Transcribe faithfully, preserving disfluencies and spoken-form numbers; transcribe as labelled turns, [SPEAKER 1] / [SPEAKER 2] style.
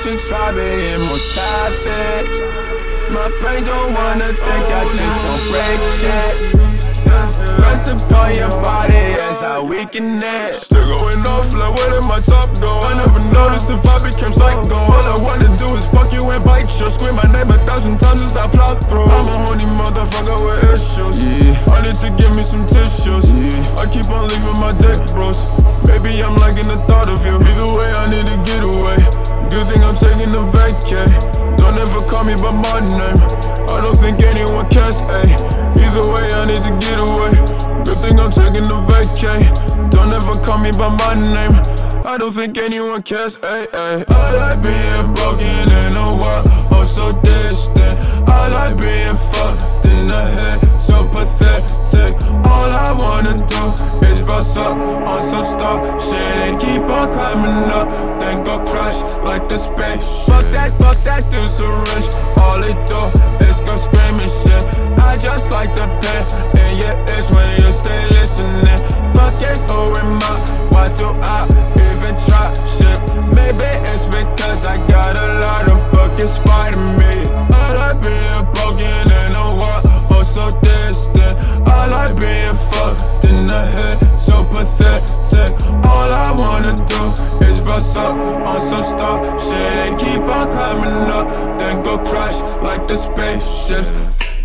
[SPEAKER 1] should try being more savage. My brain don't wanna think, I just won't break shit. Press upon your body as I weaken it.
[SPEAKER 2] Still going off like where did my top go? I never noticed if I became psycho. All I wanna do is fuck you and bite you. Scream my name a thousand times as I plow through. I'm a horny motherfucker with issues, yeah. I need to give me some tissues, yeah. I keep on leaving my dick bros. Baby, I'm liking the thought of you. Either way, I need to get away. Good thing I'm taking a vacay. Don't ever call me by my name. I don't think anyone cares, ayy. Either way, I need to get away. Good thing I'm taking a vacay. Don't ever call me by my name. I don't think anyone cares, ayy, ayy. I like being broken in a world oh so distant. I like being fucked in the head, so pathetic. All I wanna do is bounce up on some star shit and keep on climbing up, then go crash like the space. Fuck that, fuck that dude syringe. All it do is go screaming shit. I just like the pen in your ears when you stay listening. Fuck it, who am I? Why do I even try shit? Maybe it's because I got a lot of fucking spite in me. I like being broken in a world oh so distant. I like being fucked in the head, so pathetic. All I wanna do is bounce up on some star shit and keep on climbing up, then go crash like the spaceships.